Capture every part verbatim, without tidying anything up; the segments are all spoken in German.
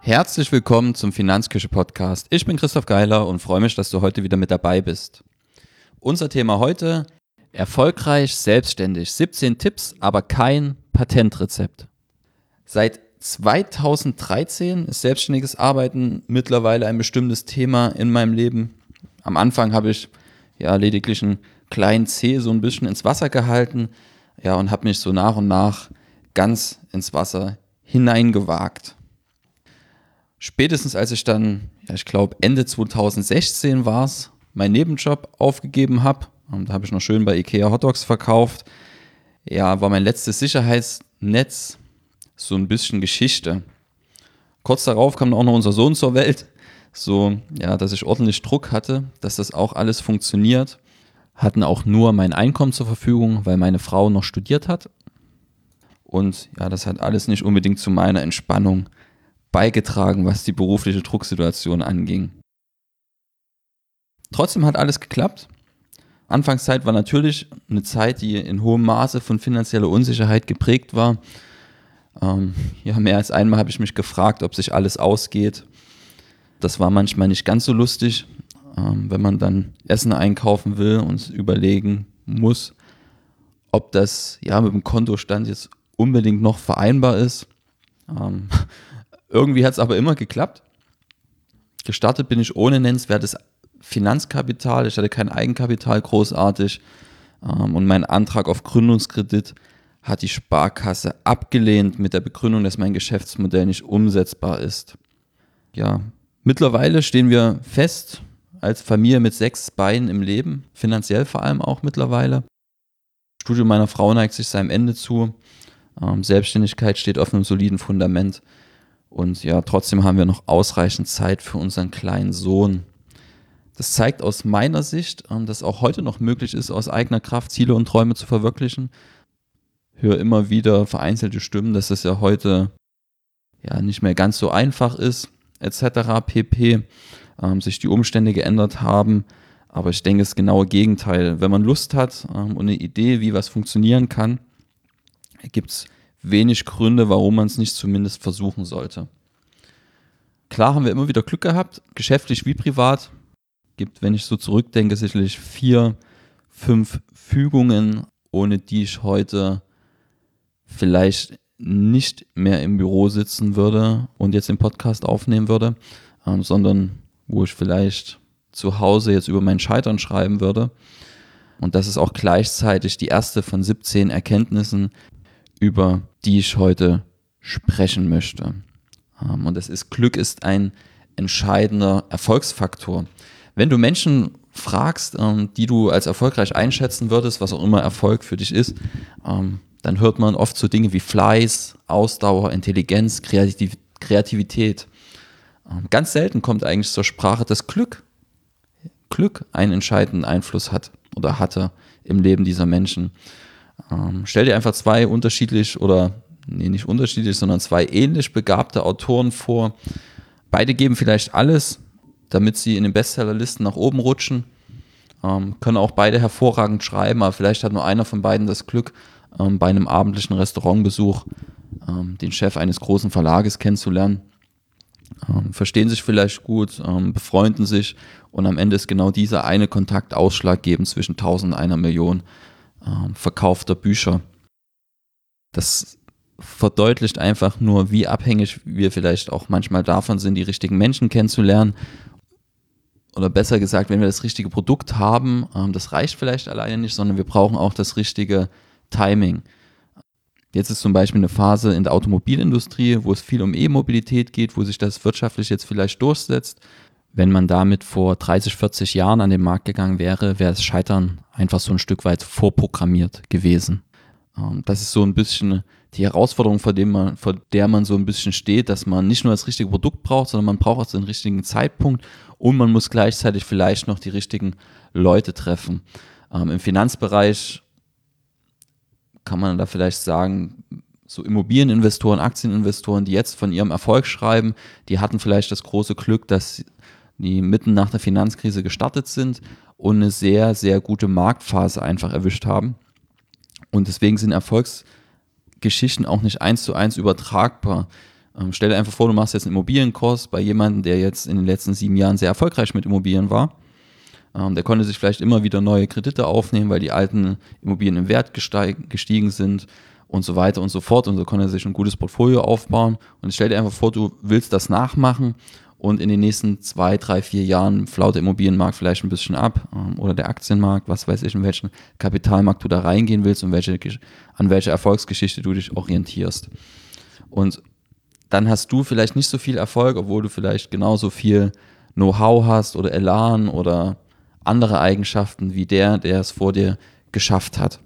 Herzlich willkommen zum Finanzküche-Podcast. Ich bin Christoph Geiler und freue mich, dass du heute wieder mit dabei bist. Unser Thema heute: erfolgreich selbstständig. siebzehn Tipps, aber kein Patentrezept. Seit zweitausenddreizehn ist selbstständiges Arbeiten mittlerweile ein bestimmtes Thema in meinem Leben. Am Anfang habe ich ja lediglich einen kleinen Zeh so ein bisschen ins Wasser gehalten, ja, und habe mich so nach und nach ganz ins Wasser hineingewagt. Spätestens als ich dann, ja, ich glaube Ende zweitausendsechzehn war es, meinen Nebenjob aufgegeben habe, da habe ich noch schön bei Ikea Hotdogs verkauft, ja, war mein letztes Sicherheitsnetz so ein bisschen Geschichte. Kurz darauf kam auch noch unser Sohn zur Welt, so, ja, dass ich ordentlich Druck hatte, dass das auch alles funktioniert. Hatten auch nur mein Einkommen zur Verfügung, weil meine Frau noch studiert hat. Und ja, das hat alles nicht unbedingt zu meiner Entspannung beigetragen, was die berufliche Drucksituation anging. Trotzdem hat alles geklappt. Anfangszeit war natürlich eine Zeit, die in hohem Maße von finanzieller Unsicherheit geprägt war. Ähm, ja, mehr als einmal habe ich mich gefragt, ob sich alles ausgeht. Das war manchmal nicht ganz so lustig, ähm, wenn man dann Essen einkaufen will und überlegen muss, ob das ja mit dem Kontostand jetzt unbedingt noch vereinbar ist. Ähm, Irgendwie hat es aber immer geklappt. Gestartet bin ich ohne nennenswertes Finanzkapital. Ich hatte kein Eigenkapital großartig. Ähm, und mein Antrag auf Gründungskredit hat die Sparkasse abgelehnt mit der Begründung, dass mein Geschäftsmodell nicht umsetzbar ist. Ja, mittlerweile stehen wir fest als Familie mit sechs Beinen im Leben, finanziell vor allem auch mittlerweile. Das Studium meiner Frau neigt sich seinem Ende zu. Ähm, Selbstständigkeit steht auf einem soliden Fundament. Und ja, trotzdem haben wir noch ausreichend Zeit für unseren kleinen Sohn. Das zeigt aus meiner Sicht, dass auch heute noch möglich ist, aus eigener Kraft Ziele und Träume zu verwirklichen. Ich höre immer wieder vereinzelte Stimmen, dass es ja heute ja nicht mehr ganz so einfach ist, et cetera pp. Ähm, sich die Umstände geändert haben. Aber ich denke, das genaue Gegenteil. Wenn man Lust hat ähm, und eine Idee, wie was funktionieren kann, gibt es wenig Gründe, warum man es nicht zumindest versuchen sollte. Klar haben wir immer wieder Glück gehabt, geschäftlich wie privat. Gibt, wenn ich so zurückdenke, sicherlich vier, fünf Fügungen, ohne die ich heute vielleicht nicht mehr im Büro sitzen würde und jetzt den Podcast aufnehmen würde, ähm, sondern wo ich vielleicht zu Hause jetzt über mein Scheitern schreiben würde. Und das ist auch gleichzeitig die erste von siebzehn Erkenntnissen, über die ich heute sprechen möchte. Und das ist: Glück ist ein entscheidender Erfolgsfaktor. Wenn du Menschen fragst, die du als erfolgreich einschätzen würdest, was auch immer Erfolg für dich ist, dann hört man oft so Dinge wie Fleiß, Ausdauer, Intelligenz, Kreativität. Ganz selten kommt eigentlich zur Sprache, dass Glück, Glück einen entscheidenden Einfluss hat oder hatte im Leben dieser Menschen. Ähm, stell dir einfach zwei unterschiedlich oder, nee, nicht unterschiedlich, sondern zwei ähnlich begabte Autoren vor. Beide geben vielleicht alles, damit sie in den Bestsellerlisten nach oben rutschen. Ähm, können auch beide hervorragend schreiben, aber vielleicht hat nur einer von beiden das Glück, ähm, bei einem abendlichen Restaurantbesuch ähm, den Chef eines großen Verlages kennenzulernen. Ähm, verstehen sich vielleicht gut, ähm, befreunden sich und am Ende ist genau dieser eine Kontakt ausschlaggebend zwischen tausend und einer Million verkaufter Bücher. Das verdeutlicht einfach nur, wie abhängig wir vielleicht auch manchmal davon sind, die richtigen Menschen kennenzulernen. Oder besser gesagt, wenn wir das richtige Produkt haben, das reicht vielleicht alleine nicht, sondern wir brauchen auch das richtige Timing. Jetzt ist zum Beispiel eine Phase in der Automobilindustrie, wo es viel um E-Mobilität geht, wo sich das wirtschaftlich jetzt vielleicht durchsetzt. Wenn man damit vor dreißig, vierzig Jahren an den Markt gegangen wäre, wäre das Scheitern einfach so ein Stück weit vorprogrammiert gewesen. Das ist so ein bisschen die Herausforderung, vor, dem man, vor der man so ein bisschen steht, dass man nicht nur das richtige Produkt braucht, sondern man braucht auch den richtigen Zeitpunkt und man muss gleichzeitig vielleicht noch die richtigen Leute treffen. Im Finanzbereich kann man da vielleicht sagen, so Immobilieninvestoren, Aktieninvestoren, die jetzt von ihrem Erfolg schreiben, die hatten vielleicht das große Glück, dass die mitten nach der Finanzkrise gestartet sind und eine sehr, sehr gute Marktphase einfach erwischt haben. Und deswegen sind Erfolgsgeschichten auch nicht eins zu eins übertragbar. Ähm, stell dir einfach vor, du machst jetzt einen Immobilienkurs bei jemandem, der jetzt in den letzten sieben Jahren sehr erfolgreich mit Immobilien war. Ähm, der konnte sich vielleicht immer wieder neue Kredite aufnehmen, weil die alten Immobilien im Wert gesteig, gestiegen sind und so weiter und so fort. Und so konnte er sich ein gutes Portfolio aufbauen. Und stell dir einfach vor, du willst das nachmachen und in den nächsten zwei, drei, vier Jahren flaut der Immobilienmarkt vielleicht ein bisschen ab ähm, oder der Aktienmarkt, was weiß ich, in welchen Kapitalmarkt du da reingehen willst und welche, an welche Erfolgsgeschichte du dich orientierst. Und dann hast du vielleicht nicht so viel Erfolg, obwohl du vielleicht genauso viel Know-how hast oder Elan oder andere Eigenschaften wie der, der es vor dir geschafft hat.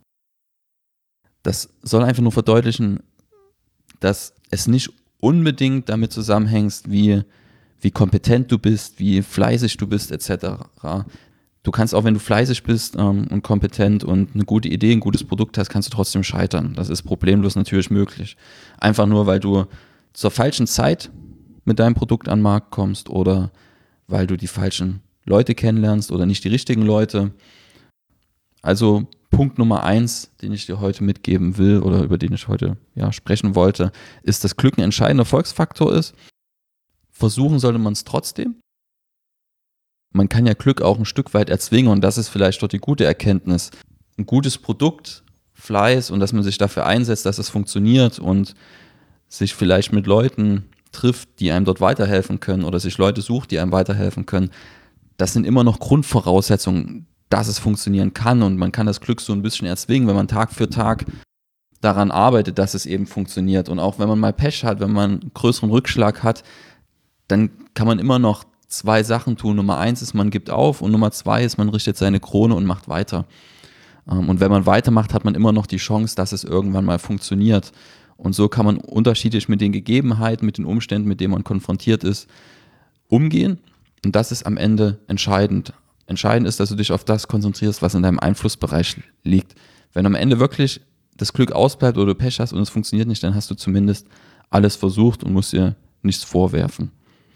Das soll einfach nur verdeutlichen, dass es nicht unbedingt damit zusammenhängt, wie, wie kompetent du bist, wie fleißig du bist, et cetera. Du kannst auch, wenn du fleißig bist ähm, und kompetent und eine gute Idee, ein gutes Produkt hast, kannst du trotzdem scheitern. Das ist problemlos natürlich möglich. Einfach nur, weil du zur falschen Zeit mit deinem Produkt an den Markt kommst oder weil du die falschen Leute kennenlernst oder nicht die richtigen Leute. Also Punkt Nummer eins, den ich dir heute mitgeben will oder über den ich heute ja, sprechen wollte, ist, dass Glück ein entscheidender Erfolgsfaktor ist. Versuchen sollte man es trotzdem. Man kann ja Glück auch ein Stück weit erzwingen und das ist vielleicht dort die gute Erkenntnis. Ein gutes Produkt, Fleiß und dass man sich dafür einsetzt, dass es funktioniert und sich vielleicht mit Leuten trifft, die einem dort weiterhelfen können oder sich Leute sucht, die einem weiterhelfen können. Das sind immer noch Grundvoraussetzungen, dass es funktionieren kann und man kann das Glück so ein bisschen erzwingen, wenn man Tag für Tag daran arbeitet, dass es eben funktioniert. Und auch wenn man mal Pech hat, wenn man einen größeren Rückschlag hat, dann kann man immer noch zwei Sachen tun. Nummer eins ist, man gibt auf und Nummer zwei ist, man richtet seine Krone und macht weiter. Und wenn man weitermacht, hat man immer noch die Chance, dass es irgendwann mal funktioniert. Und so kann man unterschiedlich mit den Gegebenheiten, mit den Umständen, mit denen man konfrontiert ist, umgehen. Und das ist am Ende entscheidend. Entscheidend ist, dass du dich auf das konzentrierst, was in deinem Einflussbereich liegt. Wenn am Ende wirklich das Glück ausbleibt oder du Pech hast und es funktioniert nicht, dann hast du zumindest alles versucht und musst dir nichts vorwerfen.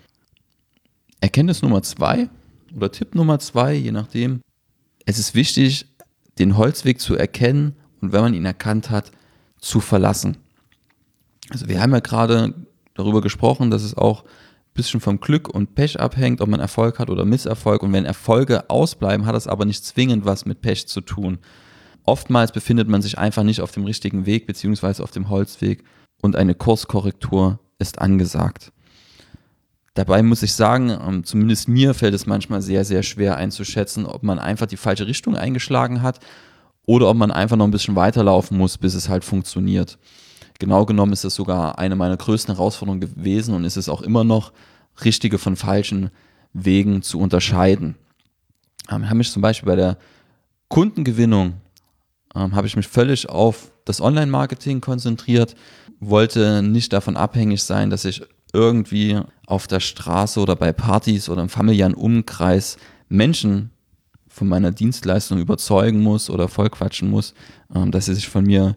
Erkenntnis Nummer zwei oder Tipp Nummer zwei, je nachdem. Es ist wichtig, den Holzweg zu erkennen und wenn man ihn erkannt hat, zu verlassen. Also wir haben ja gerade darüber gesprochen, dass es auch ein bisschen vom Glück und Pech abhängt, ob man Erfolg hat oder Misserfolg. Und wenn Erfolge ausbleiben, hat das aber nicht zwingend was mit Pech zu tun. Oftmals befindet man sich einfach nicht auf dem richtigen Weg beziehungsweise auf dem Holzweg und eine Kurskorrektur ist angesagt. Dabei muss ich sagen, zumindest mir fällt es manchmal sehr, sehr schwer einzuschätzen, ob man einfach die falsche Richtung eingeschlagen hat oder ob man einfach noch ein bisschen weiterlaufen muss, bis es halt funktioniert. Genau genommen ist das sogar eine meiner größten Herausforderungen gewesen und ist es auch immer noch, richtige von falschen Wegen zu unterscheiden. Ähm, ich habe mich zum Beispiel bei der Kundengewinnung, ähm, habe ich mich völlig auf das Online-Marketing konzentriert, wollte nicht davon abhängig sein, dass ich irgendwie auf der Straße oder bei Partys oder im familiären Umkreis Menschen von meiner Dienstleistung überzeugen muss oder vollquatschen muss, ähm, dass sie sich von mir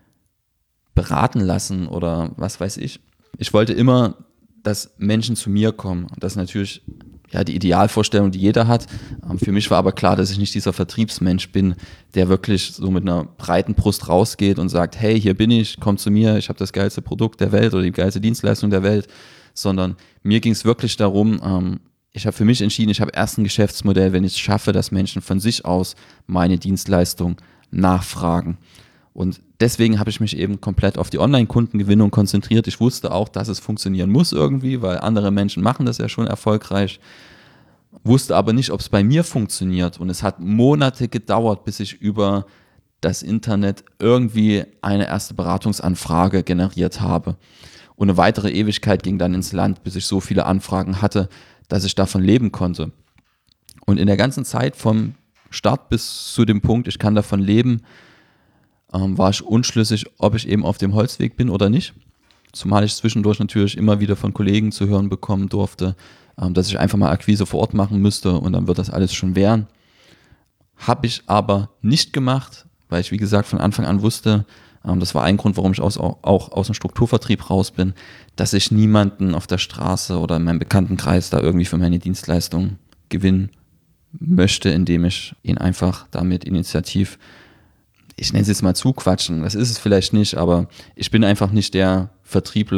beraten lassen oder was weiß ich. Ich wollte immer, dass Menschen zu mir kommen. Und das ist natürlich ja, die Idealvorstellung, die jeder hat. Für mich war aber klar, dass ich nicht dieser Vertriebsmensch bin, der wirklich so mit einer breiten Brust rausgeht und sagt, hey, hier bin ich, komm zu mir, ich habe das geilste Produkt der Welt oder die geilste Dienstleistung der Welt. Sondern mir ging es wirklich darum, ich habe für mich entschieden, ich habe erst ein Geschäftsmodell, wenn ich es schaffe, dass Menschen von sich aus meine Dienstleistung nachfragen. Und deswegen habe ich mich eben komplett auf die Online-Kundengewinnung konzentriert. Ich wusste auch, dass es funktionieren muss irgendwie, weil andere Menschen machen das ja schon erfolgreich. Wusste aber nicht, ob es bei mir funktioniert. Und es hat Monate gedauert, bis ich über das Internet irgendwie eine erste Beratungsanfrage generiert habe. Und eine weitere Ewigkeit ging dann ins Land, bis ich so viele Anfragen hatte, dass ich davon leben konnte. Und in der ganzen Zeit vom Start bis zu dem Punkt, ich kann davon leben, Ähm, war ich unschlüssig, ob ich eben auf dem Holzweg bin oder nicht. Zumal ich zwischendurch natürlich immer wieder von Kollegen zu hören bekommen durfte, ähm, dass ich einfach mal Akquise vor Ort machen müsste und dann wird das alles schon werden. Habe ich aber nicht gemacht, weil ich wie gesagt von Anfang an wusste, ähm, das war ein Grund, warum ich aus, auch aus dem Strukturvertrieb raus bin, dass ich niemanden auf der Straße oder in meinem Bekanntenkreis da irgendwie für meine Dienstleistung gewinnen möchte, indem ich ihn einfach damit initiativ, ich nenne es jetzt mal zuquatschen, das ist es vielleicht nicht, aber ich bin einfach nicht der Vertriebler,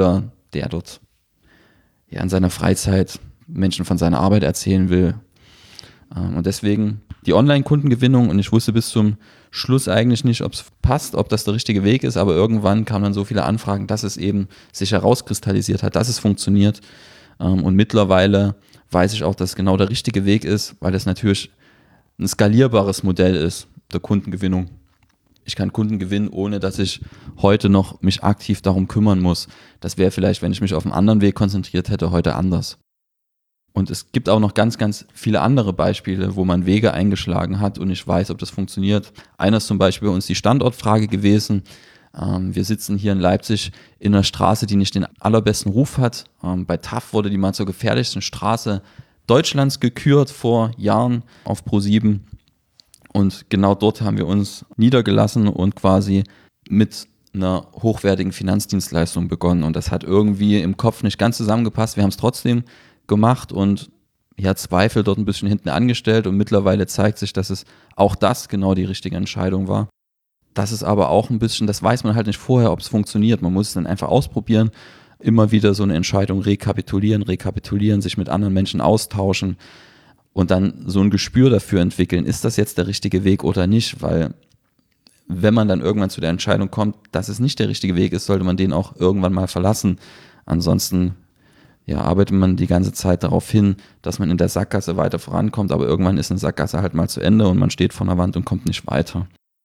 der dort ja in seiner Freizeit Menschen von seiner Arbeit erzählen will. Ähm, und deswegen die Online-Kundengewinnung, und ich wusste bis zum Schluss eigentlich nicht, ob es passt, ob das der richtige Weg ist, aber irgendwann kamen dann so viele Anfragen, dass es eben sich herauskristallisiert hat, dass es funktioniert. Ähm, und mittlerweile weiß ich auch, dass es genau der richtige Weg ist, weil es natürlich ein skalierbares Modell ist, der Kundengewinnung. Ich kann Kunden gewinnen, ohne dass ich heute noch mich aktiv darum kümmern muss. Das wäre vielleicht, wenn ich mich auf einen anderen Weg konzentriert hätte, heute anders. Und es gibt auch noch ganz, ganz viele andere Beispiele, wo man Wege eingeschlagen hat und ich weiß, ob das funktioniert. Einer ist zum Beispiel bei uns die Standortfrage gewesen. Ähm, wir sitzen hier in Leipzig in einer Straße, die nicht den allerbesten Ruf hat. Ähm, bei T A F wurde die mal zur gefährlichsten Straße Deutschlands gekürt vor Jahren auf ProSieben. Und genau dort haben wir uns niedergelassen und quasi mit einer hochwertigen Finanzdienstleistung begonnen. Und das hat irgendwie im Kopf nicht ganz zusammengepasst. Wir haben es trotzdem gemacht und ja, Zweifel dort ein bisschen hinten angestellt. Und mittlerweile zeigt sich, dass es auch das genau die richtige Entscheidung war. Das ist aber auch ein bisschen, das weiß man halt nicht vorher, ob es funktioniert. Man muss es dann einfach ausprobieren, immer wieder so eine Entscheidung rekapitulieren, rekapitulieren, sich mit anderen Menschen austauschen. Und dann so ein Gespür dafür entwickeln, ist das jetzt der richtige Weg oder nicht, weil wenn man dann irgendwann zu der Entscheidung kommt, dass es nicht der richtige Weg ist, sollte man den auch irgendwann mal verlassen. Ansonsten ja, arbeitet man die ganze Zeit darauf hin, dass man in der Sackgasse weiter vorankommt, aber irgendwann ist eine Sackgasse halt mal zu Ende und man steht vor einer Wand und kommt nicht weiter.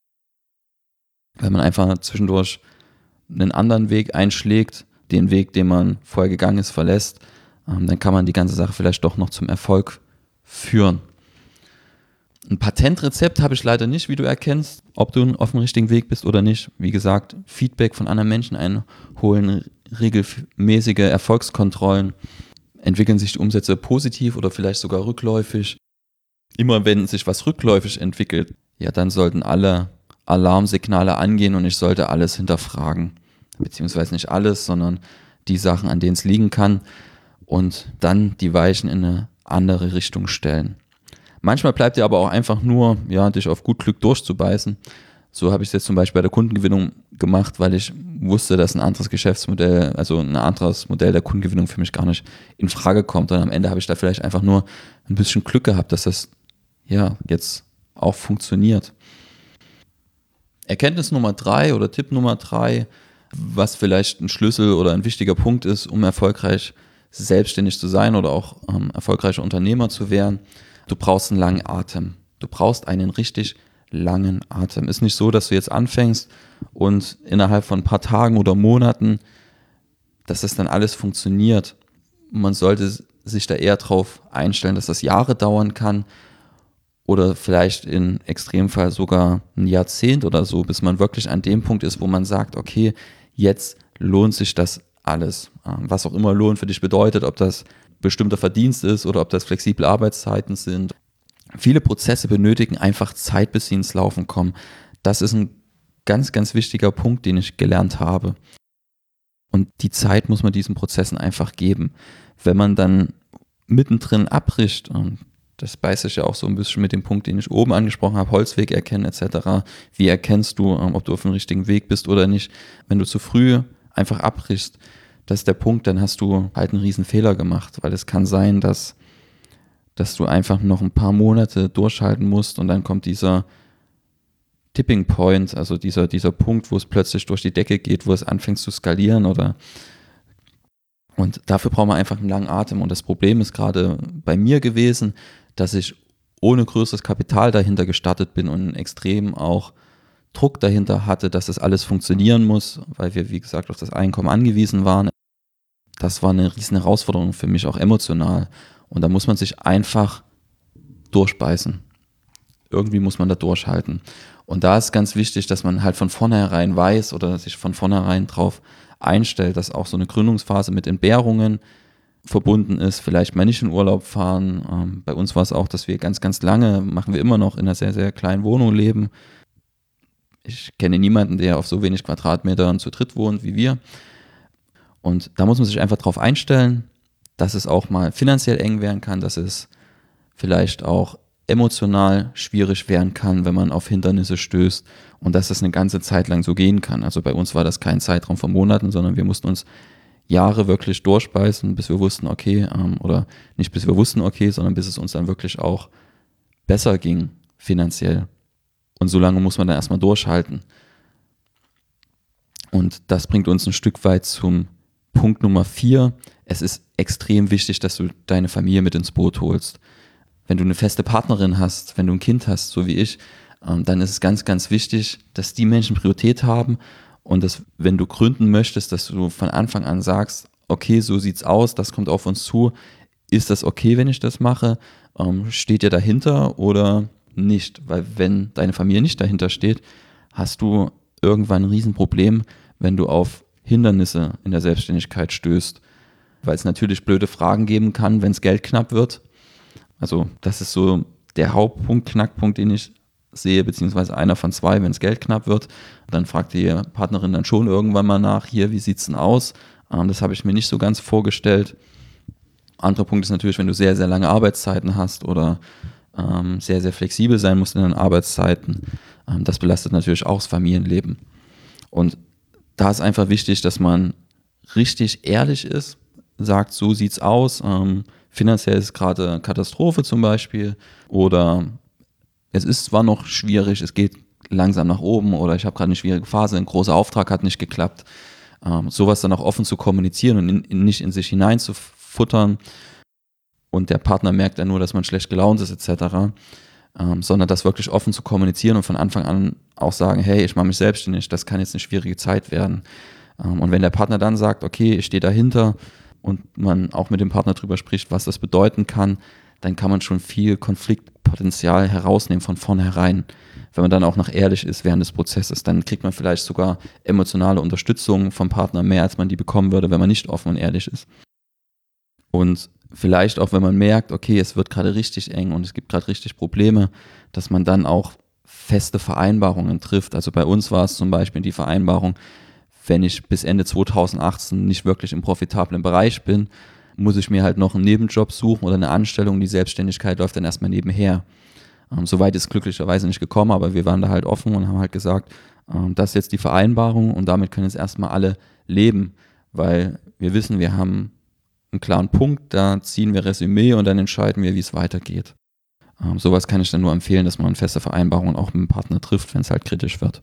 Wenn man einfach zwischendurch einen anderen Weg einschlägt, den Weg, den man vorher gegangen ist, verlässt, dann kann man die ganze Sache vielleicht doch noch zum Erfolg führen. Ein Patentrezept habe ich leider nicht, wie du erkennst, ob du auf dem richtigen Weg bist oder nicht. Wie gesagt, Feedback von anderen Menschen einholen, regelmäßige Erfolgskontrollen, entwickeln sich die Umsätze positiv oder vielleicht sogar rückläufig. Immer wenn sich was rückläufig entwickelt, ja, dann sollten alle Alarmsignale angehen und ich sollte alles hinterfragen. Beziehungsweise nicht alles, sondern die Sachen, an denen es liegen kann und dann die Weichen in eine andere Richtung stellen. Manchmal bleibt dir aber auch einfach nur, ja, dich auf gut Glück durchzubeißen. So habe ich es jetzt zum Beispiel bei der Kundengewinnung gemacht, weil ich wusste, dass ein anderes Geschäftsmodell, also ein anderes Modell der Kundengewinnung für mich gar nicht in Frage kommt. Und am Ende habe ich da vielleicht einfach nur ein bisschen Glück gehabt, dass das ja jetzt auch funktioniert. Erkenntnis Nummer drei oder Tipp Nummer drei, was vielleicht ein Schlüssel oder ein wichtiger Punkt ist, um erfolgreich selbstständig zu sein oder auch ähm, erfolgreicher Unternehmer zu werden. Du brauchst einen langen Atem. Du brauchst einen richtig langen Atem. Ist nicht so, dass du jetzt anfängst und innerhalb von ein paar Tagen oder Monaten, dass das dann alles funktioniert. Man sollte sich da eher darauf einstellen, dass das Jahre dauern kann oder vielleicht in Extremfall sogar ein Jahrzehnt oder so, bis man wirklich an dem Punkt ist, wo man sagt, okay, jetzt lohnt sich das alles. Was auch immer Lohn für dich bedeutet, ob das bestimmter Verdienst ist oder ob das flexible Arbeitszeiten sind. Viele Prozesse benötigen einfach Zeit, bis sie ins Laufen kommen. Das ist ein ganz, ganz wichtiger Punkt, den ich gelernt habe. Und die Zeit muss man diesen Prozessen einfach geben. Wenn man dann mittendrin abbricht, und das beißt sich ja auch so ein bisschen mit dem Punkt, den ich oben angesprochen habe, Holzweg erkennen et cetera. Wie erkennst du, ob du auf dem richtigen Weg bist oder nicht? Wenn du zu früh einfach abbrichst, das ist der Punkt, dann hast du halt einen riesen Fehler gemacht, weil es kann sein, dass, dass du einfach noch ein paar Monate durchhalten musst und dann kommt dieser Tipping Point, also dieser, dieser Punkt, wo es plötzlich durch die Decke geht, wo es anfängt zu skalieren oder und dafür braucht man einfach einen langen Atem und das Problem ist gerade bei mir gewesen, dass ich ohne größeres Kapital dahinter gestartet bin und extrem auch Druck dahinter hatte, dass das alles funktionieren muss, weil wir, wie gesagt, auf das Einkommen angewiesen waren. Das war eine riesen Herausforderung für mich, auch emotional. Und da muss man sich einfach durchbeißen. Irgendwie muss man da durchhalten. Und da ist ganz wichtig, dass man halt von vornherein weiß oder sich von vornherein drauf einstellt, dass auch so eine Gründungsphase mit Entbehrungen verbunden ist, vielleicht mal nicht in Urlaub fahren. Ähm, bei uns war es auch, dass wir ganz, ganz lange, machen wir immer noch in einer sehr, sehr kleinen Wohnung leben. Ich kenne niemanden, der auf so wenig Quadratmetern zu dritt wohnt wie wir. Und da muss man sich einfach drauf einstellen, dass es auch mal finanziell eng werden kann, dass es vielleicht auch emotional schwierig werden kann, wenn man auf Hindernisse stößt und dass das eine ganze Zeit lang so gehen kann. Also bei uns war das kein Zeitraum von Monaten, sondern wir mussten uns Jahre wirklich durchbeißen, bis wir wussten, okay, ähm, oder nicht bis wir wussten, okay, sondern bis es uns dann wirklich auch besser ging finanziell. Und so lange muss man dann erstmal durchhalten. Und das bringt uns ein Stück weit zum Punkt Nummer vier. Es ist extrem wichtig, dass du deine Familie mit ins Boot holst. Wenn du eine feste Partnerin hast, wenn du ein Kind hast, so wie ich, dann ist es ganz, ganz wichtig, dass die Menschen Priorität haben und dass, wenn du gründen möchtest, dass du von Anfang an sagst, okay, so sieht's aus, das kommt auf uns zu. Ist das okay, wenn ich das mache? Steht ihr dahinter oder nicht? Weil wenn deine Familie nicht dahinter steht, hast du irgendwann ein Riesenproblem, wenn du auf Hindernisse in der Selbstständigkeit stößt. Weil es natürlich blöde Fragen geben kann, wenn es Geld knapp wird. Also das ist so der Hauptpunkt, Knackpunkt, den ich sehe, beziehungsweise einer von zwei, wenn es Geld knapp wird. Dann fragt die Partnerin dann schon irgendwann mal nach, hier, wie sieht es denn aus? Ähm, das habe ich mir nicht so ganz vorgestellt. Anderer Punkt ist natürlich, wenn du sehr, sehr lange Arbeitszeiten hast oder ähm, sehr, sehr flexibel sein musst in den Arbeitszeiten. Ähm, das belastet natürlich auch das Familienleben. Und da ist einfach wichtig, dass man richtig ehrlich ist, sagt, so sieht's aus. Ähm, finanziell ist gerade Katastrophe zum Beispiel oder es ist zwar noch schwierig, es geht langsam nach oben oder ich habe gerade eine schwierige Phase, ein großer Auftrag hat nicht geklappt. Ähm, sowas dann auch offen zu kommunizieren und in, in, nicht in sich hineinzufuttern und der Partner merkt dann nur, dass man schlecht gelaunt ist et cetera, ähm, sondern das wirklich offen zu kommunizieren und von Anfang an auch sagen, hey, ich mache mich selbstständig, das kann jetzt eine schwierige Zeit werden. Ähm, und wenn der Partner dann sagt, okay, ich stehe dahinter und man auch mit dem Partner drüber spricht, was das bedeuten kann, dann kann man schon viel Konfliktpotenzial herausnehmen von vornherein. Wenn man dann auch noch ehrlich ist während des Prozesses, dann kriegt man vielleicht sogar emotionale Unterstützung vom Partner mehr, als man die bekommen würde, wenn man nicht offen und ehrlich ist. Und vielleicht auch, wenn man merkt, okay, es wird gerade richtig eng und es gibt gerade richtig Probleme, dass man dann auch feste Vereinbarungen trifft. Also bei uns war es zum Beispiel die Vereinbarung, wenn ich bis Ende zweitausendachtzehn nicht wirklich im profitablen Bereich bin, muss ich mir halt noch einen Nebenjob suchen oder eine Anstellung. Die Selbstständigkeit läuft dann erstmal nebenher. Ähm, Soweit ist glücklicherweise nicht gekommen, aber wir waren da halt offen und haben halt gesagt, ähm, das ist jetzt die Vereinbarung und damit können jetzt erstmal alle leben, weil wir wissen, wir haben einen klaren Punkt, da ziehen wir Resümee und dann entscheiden wir, wie es weitergeht. Ähm, sowas kann ich dann nur empfehlen, dass man feste Vereinbarungen auch mit dem Partner trifft, wenn es halt kritisch wird.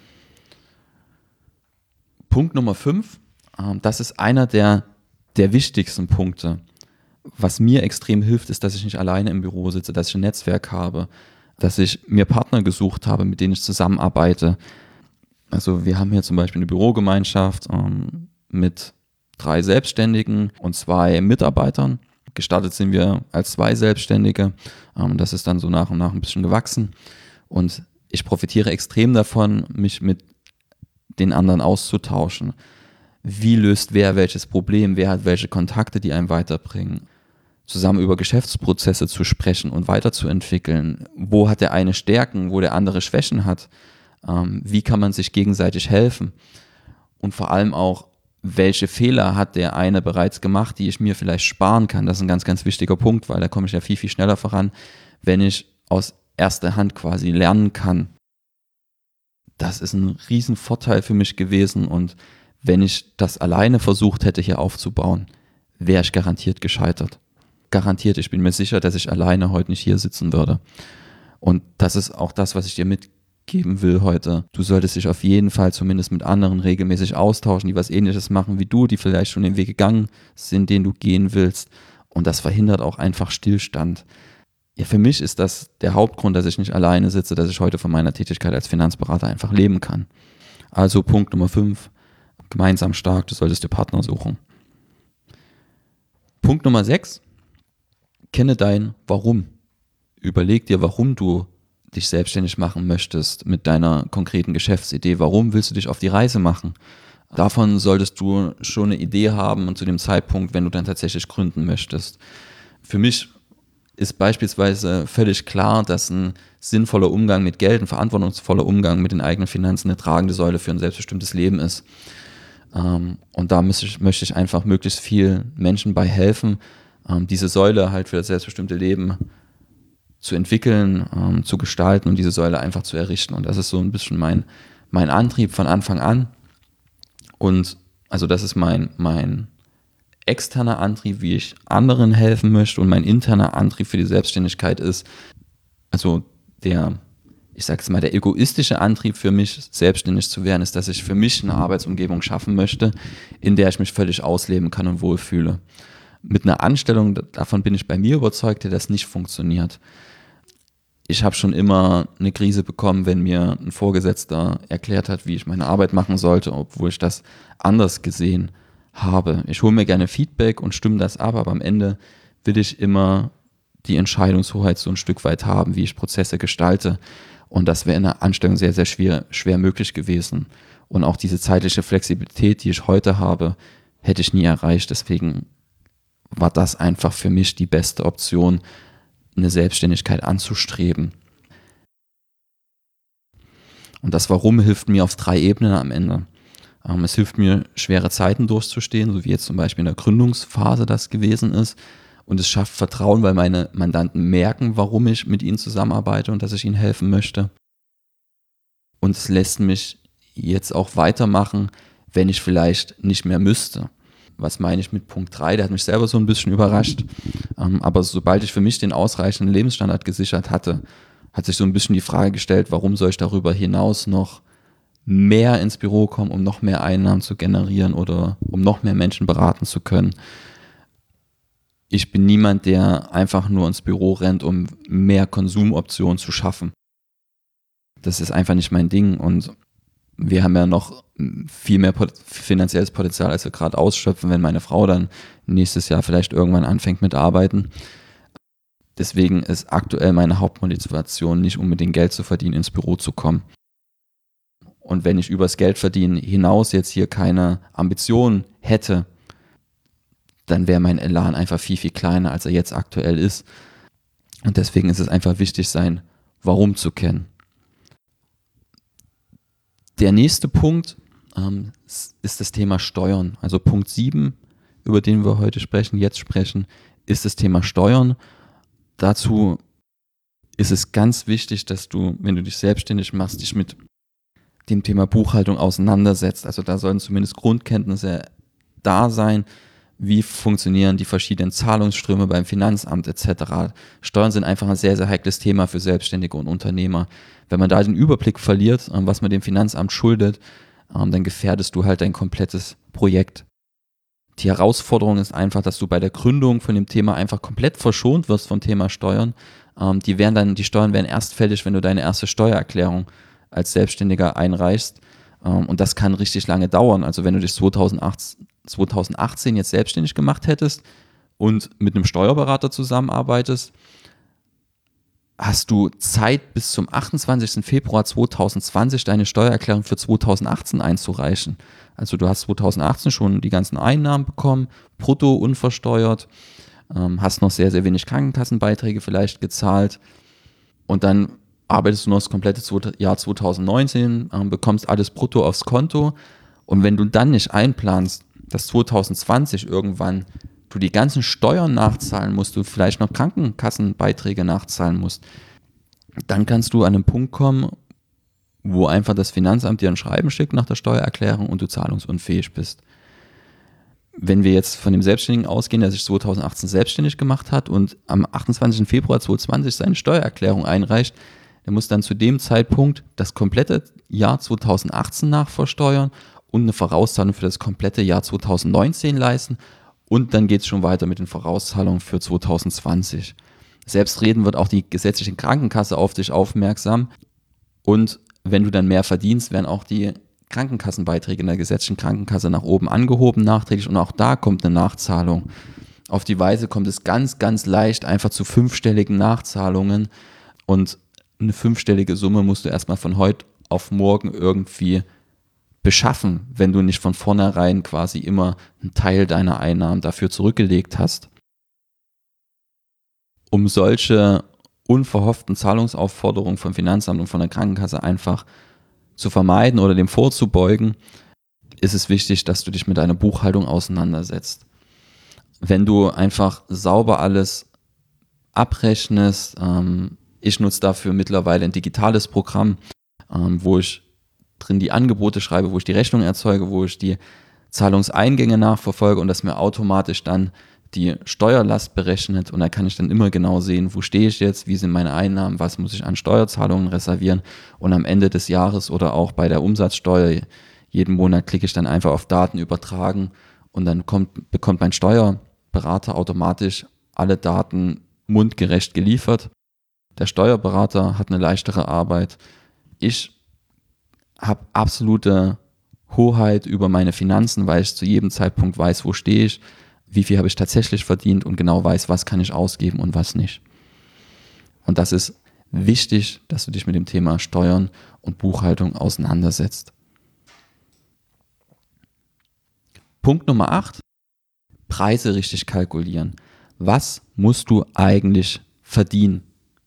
Punkt Nummer fünf, ähm, das ist einer der, der wichtigsten Punkte. Was mir extrem hilft, ist, dass ich nicht alleine im Büro sitze, dass ich ein Netzwerk habe, dass ich mir Partner gesucht habe, mit denen ich zusammenarbeite. Also wir haben hier zum Beispiel eine Bürogemeinschaft ähm, mit drei Selbstständigen und zwei Mitarbeitern. Gestartet sind wir als zwei Selbstständige. Ähm, das ist dann so nach und nach ein bisschen gewachsen. Und ich profitiere extrem davon, mich mit den anderen auszutauschen. Wie löst wer welches Problem, wer hat welche Kontakte, die einem weiterbringen. Zusammen über Geschäftsprozesse zu sprechen und weiterzuentwickeln. Wo hat der eine Stärken, wo der andere Schwächen hat? Ähm, wie kann man sich gegenseitig helfen? Und vor allem auch, welche Fehler hat der eine bereits gemacht, die ich mir vielleicht sparen kann? Das ist ein ganz, ganz wichtiger Punkt, weil da komme ich ja viel, viel schneller voran, wenn ich aus erster Hand quasi lernen kann. Das ist ein Riesenvorteil für mich gewesen und wenn ich das alleine versucht hätte hier aufzubauen, wäre ich garantiert gescheitert. Garantiert, ich bin mir sicher, dass ich alleine heute nicht hier sitzen würde. Und das ist auch das, was ich dir mitgeben will heute. Du solltest dich auf jeden Fall zumindest mit anderen regelmäßig austauschen, die was Ähnliches machen wie du, die vielleicht schon den Weg gegangen sind, den du gehen willst. Und das verhindert auch einfach Stillstand. Ja, für mich ist das der Hauptgrund, dass ich nicht alleine sitze, dass ich heute von meiner Tätigkeit als Finanzberater einfach leben kann. Also Punkt Nummer fünf, gemeinsam stark, du solltest dir Partner suchen. Punkt Nummer sechs, kenne dein Warum. Überleg dir, warum du dich selbstständig machen möchtest mit deiner konkreten Geschäftsidee. Warum willst du dich auf die Reise machen? Davon solltest du schon eine Idee haben und zu dem Zeitpunkt, wenn du dann tatsächlich gründen möchtest. Für mich ist beispielsweise völlig klar, dass ein sinnvoller Umgang mit Geld, ein verantwortungsvoller Umgang mit den eigenen Finanzen eine tragende Säule für ein selbstbestimmtes Leben ist. Und da möchte ich, möchte ich einfach möglichst vielen Menschen bei helfen, diese Säule halt für das selbstbestimmte Leben zu entwickeln, zu gestalten und diese Säule einfach zu errichten. Und das ist so ein bisschen mein, mein Antrieb von Anfang an. Und also das ist mein, mein externer Antrieb, wie ich anderen helfen möchte, und mein interner Antrieb für die Selbstständigkeit ist, also der, ich sag's mal, der egoistische Antrieb für mich, selbstständig zu werden, ist, dass ich für mich eine Arbeitsumgebung schaffen möchte, in der ich mich völlig ausleben kann und wohlfühle. Mit einer Anstellung, davon bin ich bei mir überzeugt, dass das nicht funktioniert. Ich habe schon immer eine Krise bekommen, wenn mir ein Vorgesetzter erklärt hat, wie ich meine Arbeit machen sollte, obwohl ich das anders gesehen habe. Ich hole mir gerne Feedback und stimme das ab, aber am Ende will ich immer die Entscheidungshoheit so ein Stück weit haben, wie ich Prozesse gestalte. Und das wäre in der Anstellung sehr, sehr schwer, schwer möglich gewesen. Und auch diese zeitliche Flexibilität, die ich heute habe, hätte ich nie erreicht. Deswegen war das einfach für mich die beste Option, eine Selbstständigkeit anzustreben. Und das Warum hilft mir auf drei Ebenen am Ende. Ähm, es hilft mir, schwere Zeiten durchzustehen, so wie jetzt zum Beispiel in der Gründungsphase das gewesen ist. Und es schafft Vertrauen, weil meine Mandanten merken, warum ich mit ihnen zusammenarbeite und dass ich ihnen helfen möchte. Und es lässt mich jetzt auch weitermachen, wenn ich vielleicht nicht mehr müsste. Was meine ich mit Punkt drei? Der hat mich selber so ein bisschen überrascht. Ähm, aber sobald ich für mich den ausreichenden Lebensstandard gesichert hatte, hat sich so ein bisschen die Frage gestellt, warum soll ich darüber hinaus noch mehr ins Büro kommen, um noch mehr Einnahmen zu generieren oder um noch mehr Menschen beraten zu können. Ich bin niemand, der einfach nur ins Büro rennt, um mehr Konsumoptionen zu schaffen. Das ist einfach nicht mein Ding, und wir haben ja noch viel mehr pot- finanzielles Potenzial, als wir gerade ausschöpfen, wenn meine Frau dann nächstes Jahr vielleicht irgendwann anfängt mit Arbeiten. Deswegen ist aktuell meine Hauptmotivation, nicht unbedingt Geld zu verdienen, ins Büro zu kommen. Und wenn ich übers Geld verdienen hinaus jetzt hier keine Ambitionen hätte, dann wäre mein Elan einfach viel, viel kleiner, als er jetzt aktuell ist. Und deswegen ist es einfach wichtig, sein Warum zu kennen. Der nächste Punkt ähm, ist das Thema Steuern. Also Punkt sieben, über den wir heute sprechen, jetzt sprechen, ist das Thema Steuern. Dazu ist es ganz wichtig, dass du, wenn du dich selbstständig machst, dich mit dem Thema Buchhaltung auseinandersetzt. Also da sollen zumindest Grundkenntnisse da sein. Wie funktionieren die verschiedenen Zahlungsströme beim Finanzamt et cetera. Steuern sind einfach ein sehr, sehr heikles Thema für Selbstständige und Unternehmer. Wenn man da den Überblick verliert, was man dem Finanzamt schuldet, dann gefährdest du halt dein komplettes Projekt. Die Herausforderung ist einfach, dass du bei der Gründung von dem Thema einfach komplett verschont wirst vom Thema Steuern. Die werden dann, die Steuern werden erst fällig, wenn du deine erste Steuererklärung als Selbstständiger einreichst. Und das kann richtig lange dauern. Also wenn du dich zweitausendachtzehn jetzt selbstständig gemacht hättest und mit einem Steuerberater zusammenarbeitest, hast du Zeit bis zum achtundzwanzigsten Februar zweitausendzwanzig deine Steuererklärung für zweitausendachtzehn einzureichen. Also du hast zweitausendachtzehn schon die ganzen Einnahmen bekommen, brutto unversteuert, ähm, hast noch sehr, sehr wenig Krankenkassenbeiträge vielleicht gezahlt, und dann arbeitest du noch das komplette Jahr zweitausendneunzehn, ähm, bekommst alles brutto aufs Konto, und wenn du dann nicht einplanst, dass zweitausendzwanzig irgendwann du die ganzen Steuern nachzahlen musst, du vielleicht noch Krankenkassenbeiträge nachzahlen musst, dann kannst du an einen Punkt kommen, wo einfach das Finanzamt dir ein Schreiben schickt nach der Steuererklärung und du zahlungsunfähig bist. Wenn wir jetzt von dem Selbstständigen ausgehen, der sich zweitausendachtzehn selbstständig gemacht hat und am achtundzwanzigsten Februar zweitausendzwanzig seine Steuererklärung einreicht, der muss dann zu dem Zeitpunkt das komplette Jahr zweitausendachtzehn nachversteuern und eine Vorauszahlung für das komplette Jahr zweitausendneunzehn leisten. Und dann geht es schon weiter mit den Vorauszahlungen für zweitausendzwanzig. Selbstredend wird auch die gesetzliche Krankenkasse auf dich aufmerksam. Und wenn du dann mehr verdienst, werden auch die Krankenkassenbeiträge in der gesetzlichen Krankenkasse nach oben angehoben nachträglich. Und auch da kommt eine Nachzahlung. Auf die Weise kommt es ganz, ganz leicht einfach zu fünfstelligen Nachzahlungen. Und eine fünfstellige Summe musst du erstmal von heute auf morgen irgendwie beschaffen, wenn du nicht von vornherein quasi immer einen Teil deiner Einnahmen dafür zurückgelegt hast. Um solche unverhofften Zahlungsaufforderungen vom Finanzamt und von der Krankenkasse einfach zu vermeiden oder dem vorzubeugen, ist es wichtig, dass du dich mit deiner Buchhaltung auseinandersetzt. Wenn du einfach sauber alles abrechnest, ähm, ich nutze dafür mittlerweile ein digitales Programm, ähm, wo ich drin die Angebote schreibe, wo ich die Rechnung erzeuge, wo ich die Zahlungseingänge nachverfolge und das mir automatisch dann die Steuerlast berechnet und da kann ich dann immer genau sehen, wo stehe ich jetzt, wie sind meine Einnahmen, was muss ich an Steuerzahlungen reservieren und am Ende des Jahres oder auch bei der Umsatzsteuer jeden Monat klicke ich dann einfach auf Daten übertragen und dann kommt, bekommt mein Steuerberater automatisch alle Daten mundgerecht geliefert. Der Steuerberater hat eine leichtere Arbeit. Ich habe absolute Hoheit über meine Finanzen, weil ich zu jedem Zeitpunkt weiß, wo stehe ich, wie viel habe ich tatsächlich verdient und genau weiß, was kann ich ausgeben und was nicht. Und das ist wichtig, dass du dich mit dem Thema Steuern und Buchhaltung auseinandersetzt. Punkt Nummer acht, Preise richtig kalkulieren. Was musst du eigentlich verdienen?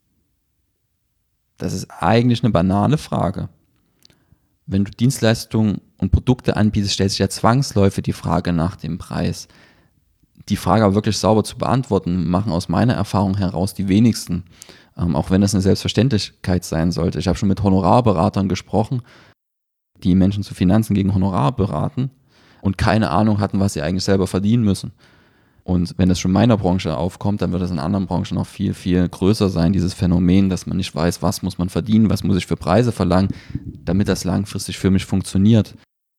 Das ist eigentlich eine banale Frage. Wenn du Dienstleistungen und Produkte anbietest, stellt sich ja zwangsläufig die Frage nach dem Preis. Die Frage aber wirklich sauber zu beantworten, machen aus meiner Erfahrung heraus die wenigsten, ähm, auch wenn das eine Selbstverständlichkeit sein sollte. Ich habe schon mit Honorarberatern gesprochen, die Menschen zu Finanzen gegen Honorar beraten und keine Ahnung hatten, was sie eigentlich selber verdienen müssen. Und wenn das schon in meiner Branche aufkommt, dann wird es in anderen Branchen noch viel, viel größer sein, dieses Phänomen, dass man nicht weiß, was muss man verdienen, was muss ich für Preise verlangen, damit das langfristig für mich funktioniert.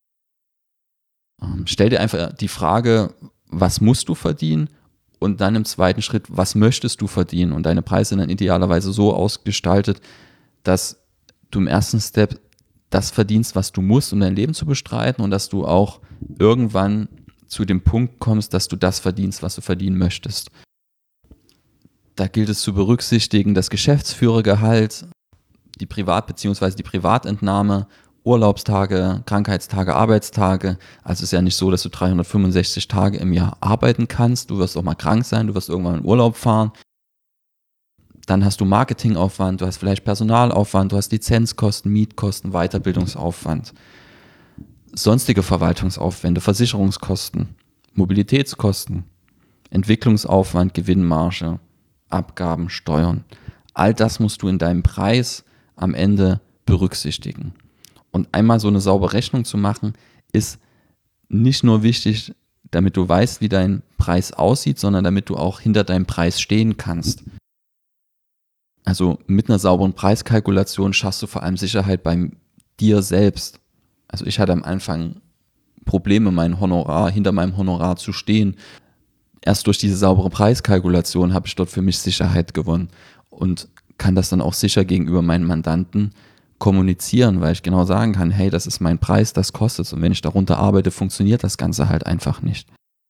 Ähm, stell dir einfach die Frage, was musst du verdienen? Und dann im zweiten Schritt, was möchtest du verdienen? Und deine Preise sind dann idealerweise so ausgestaltet, dass du im ersten Step das verdienst, was du musst, um dein Leben zu bestreiten und dass du auch irgendwann zu dem Punkt kommst, dass du das verdienst, was du verdienen möchtest. Da gilt es zu berücksichtigen, das Geschäftsführergehalt, die Privat- bzw. die Privatentnahme, Urlaubstage, Krankheitstage, Arbeitstage. Also es ist ja nicht so, dass du dreihundertfünfundsechzig Tage im Jahr arbeiten kannst. Du wirst auch mal krank sein, du wirst irgendwann in Urlaub fahren. Dann hast du Marketingaufwand, du hast vielleicht Personalaufwand, du hast Lizenzkosten, Mietkosten, Weiterbildungsaufwand. Sonstige Verwaltungsaufwände, Versicherungskosten, Mobilitätskosten, Entwicklungsaufwand, Gewinnmarge, Abgaben, Steuern. All das musst du in deinem Preis am Ende berücksichtigen. Und einmal so eine saubere Rechnung zu machen, ist nicht nur wichtig, damit du weißt, wie dein Preis aussieht, sondern damit du auch hinter deinem Preis stehen kannst. Also mit einer sauberen Preiskalkulation schaffst du vor allem Sicherheit bei dir selbst. Also ich hatte am Anfang Probleme, mein Honorar, hinter meinem Honorar zu stehen. Erst durch diese saubere Preiskalkulation habe ich dort für mich Sicherheit gewonnen und kann das dann auch sicher gegenüber meinen Mandanten kommunizieren, weil ich genau sagen kann, hey, das ist mein Preis, das kostet es und wenn ich darunter arbeite, funktioniert das Ganze halt einfach nicht.